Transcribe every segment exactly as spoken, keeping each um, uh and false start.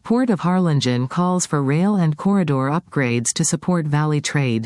Port of Harlingen calls for rail and corridor upgrades to support valley trade.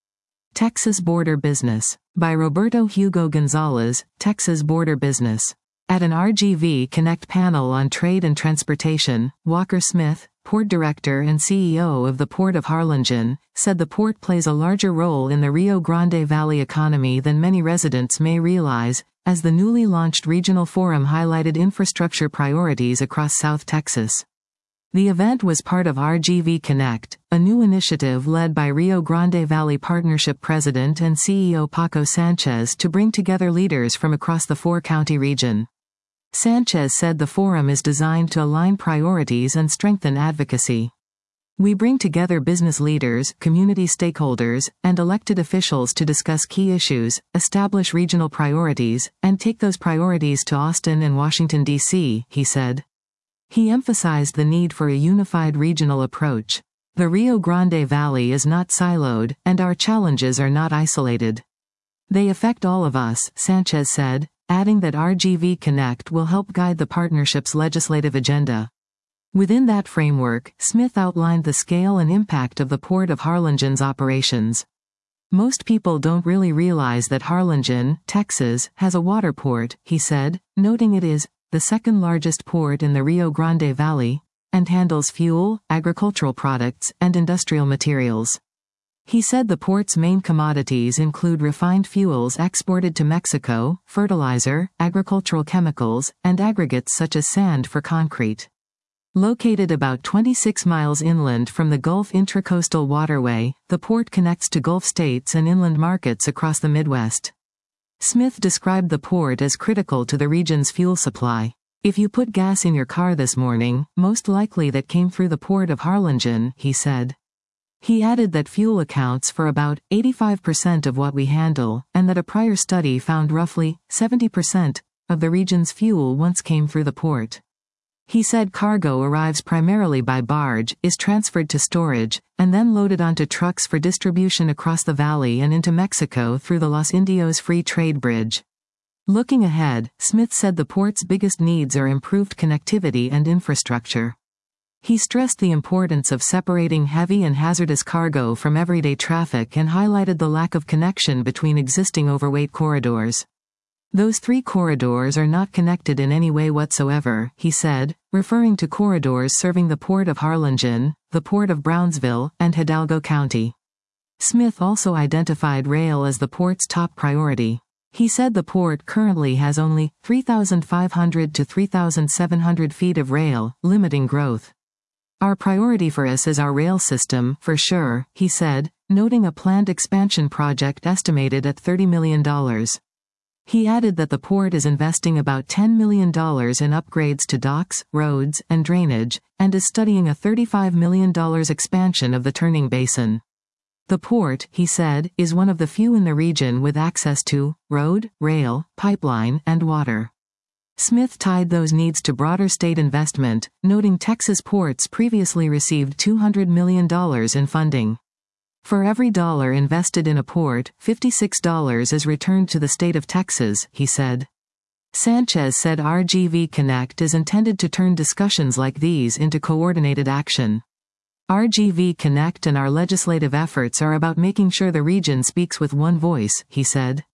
Texas Border Business. By Roberto Hugo Gonzalez, Texas Border Business. At an R G V Connect panel on trade and transportation, Walker Smith, Port Director and C E O of the Port of Harlingen, said the port plays a larger role in the Rio Grande Valley economy than many residents may realize, as the newly launched regional forum highlighted infrastructure priorities across South Texas. The event was part of R G V Connect, a new initiative led by Rio Grande Valley Partnership President and C E O Paco Sanchez to bring together leaders from across the four-county region. Sanchez said the forum is designed to align priorities and strengthen advocacy. We bring together business leaders, community stakeholders, and elected officials to discuss key issues, establish regional priorities, and take those priorities to Austin and Washington, D C, he said. He emphasized the need for a unified regional approach. The Rio Grande Valley is not siloed, and our challenges are not isolated. They affect all of us, Sanchez said, adding that R G V Connect will help guide the partnership's legislative agenda. Within that framework, Smith outlined the scale and impact of the Port of Harlingen's operations. Most people don't really realize that Harlingen, Texas, has a water port, he said, noting it is the second largest port in the Rio Grande Valley, and handles fuel, agricultural products, and industrial materials. He said the port's main commodities include refined fuels exported to Mexico, fertilizer, agricultural chemicals, and aggregates such as sand for concrete. Located about twenty-six miles inland from the Gulf Intracoastal Waterway, the port connects to Gulf states and inland markets across the Midwest. Smith described the port as critical to the region's fuel supply. If you put gas in your car this morning, most likely that came through the Port of Harlingen, he said. He added that fuel accounts for about eighty-five percent of what we handle, and that a prior study found roughly seventy percent of the region's fuel once came through the port. He said cargo arrives primarily by barge, is transferred to storage, and then loaded onto trucks for distribution across the valley and into Mexico through the Los Indios Free Trade Bridge. Looking ahead, Smith said the port's biggest needs are improved connectivity and infrastructure. He stressed the importance of separating heavy and hazardous cargo from everyday traffic and highlighted the lack of connection between existing overweight corridors. Those three corridors are not connected in any way whatsoever, he said, referring to corridors serving the Port of Harlingen, the Port of Brownsville, and Hidalgo County. Smith also identified rail as the port's top priority. He said the port currently has only three thousand five hundred to three thousand seven hundred feet of rail, limiting growth. Our priority for us is our rail system, for sure, he said, noting a planned expansion project estimated at thirty million dollars. He added that the port is investing about ten million dollars in upgrades to docks, roads, and drainage, and is studying a thirty-five million dollars expansion of the turning basin. The port, he said, is one of the few in the region with access to road, rail, pipeline, and water. Smith tied those needs to broader state investment, noting Texas ports previously received two hundred million dollars in funding. For every dollar invested in a port, fifty-six dollars is returned to the state of Texas, he said. Sanchez said R G V Connect is intended to turn discussions like these into coordinated action. R G V Connect and our legislative efforts are about making sure the region speaks with one voice, he said.